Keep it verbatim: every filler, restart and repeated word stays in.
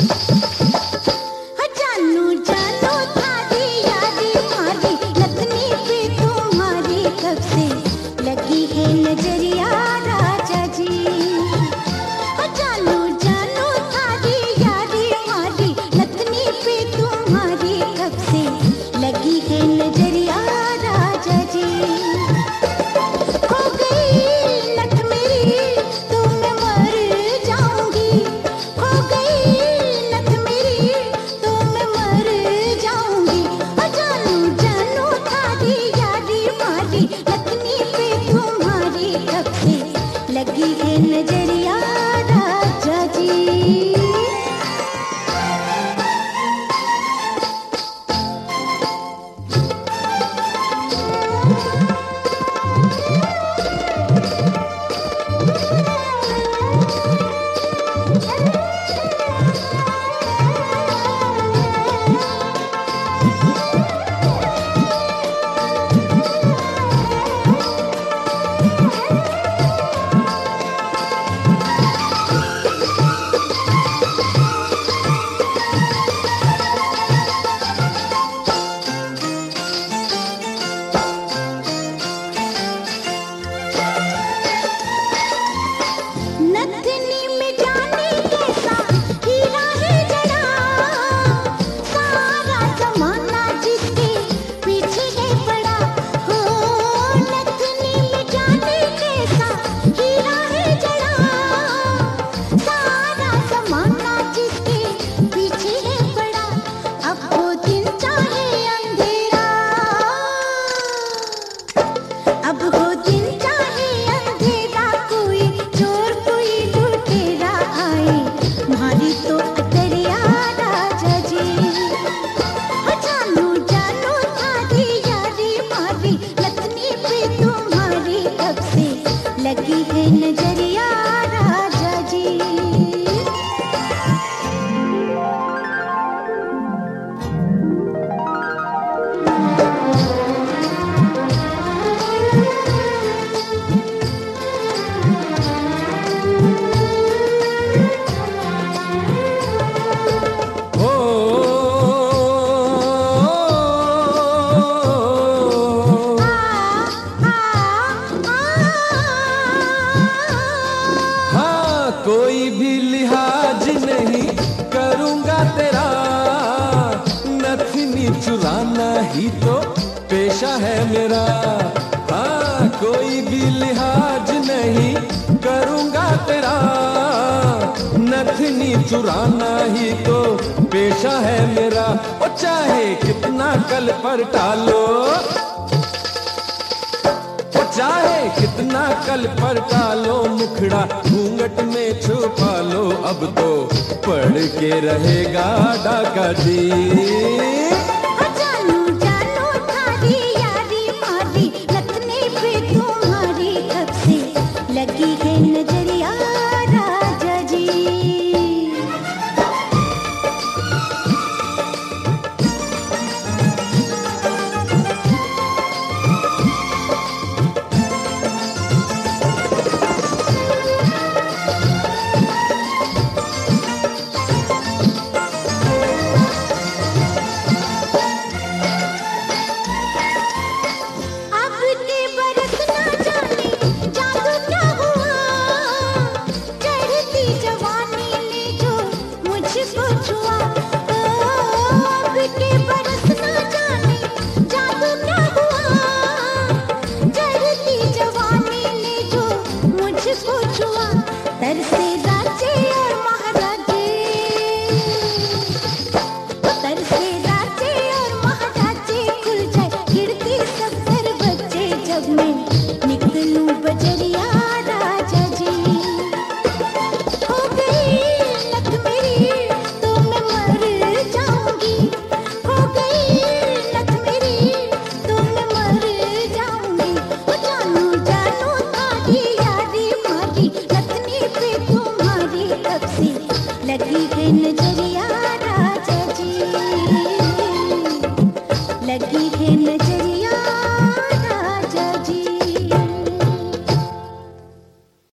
जानू जानू थारी यारी मारी नथनी पे तुम्हारी कब से लगी है नजरिया राजा जी। जानू जानू थारी यारी मारी नथनी पे तुम्हारी कब से लगी है नजरिया राजा जी। खो गई नथ मेरी तो मैं मर जाऊंगी, खो गई नथ मेरी तो मैं मर जाऊंगी। जानू जानू थारी यारी मारी नथनी पे तुम्हारी कब से लगी है नजरिया राजा जी। नथनी में जाने कैसा हीरा है जड़ा, सारा जमाना जिसके पीछे है पड़ा। हो नथनी में जाने कैसा हीरा है जड़ा, सारा जमाना जिसके पीछे है पड़ा। अब वो दिन चाहे अंधेरा, अब वो दिन चाहे अंधेरा, कोई चोर कोई लुटेरा आए मारी तो अतरिया राजा जी। जानू जानू थारी यारी मारी नथनी पे तुम्हारी कब से लगी है नजरिया राजा जी। कोई भी लिहाज नहीं करूंगा तेरा, नथनी चुराना ही तो पेशा है मेरा। हाँ कोई भी लिहाज नहीं करूंगा तेरा, नथनी चुराना ही तो पेशा है मेरा। और चाहे कितना कल पर टालो, चाहे कितना कल पर टालो, मुखड़ा घूंघट में छुपा लो, अब तो पढ़ के रहेगा डाका जी। जानू जानू थारी यारी मारी नथनी पे तुम्हारी कब से लगी है नजरिया राजा जी। तरसे राजे और महाराजे, तरसे राजे और महाराजे, खुल जाए खिड़की सब दरवाजे, जब मैं निकलूं बजरिया राजा जी। हो गई नथ मेरी तो मैं मर जाऊंगी, हो गई नथ मेरी तो मैं मर जाऊंगी। जानू जानू थारी यारी मारी नथनी पे तुम्हारी कब से लगी है नजरिया राजा जी, लगी है नजरिया।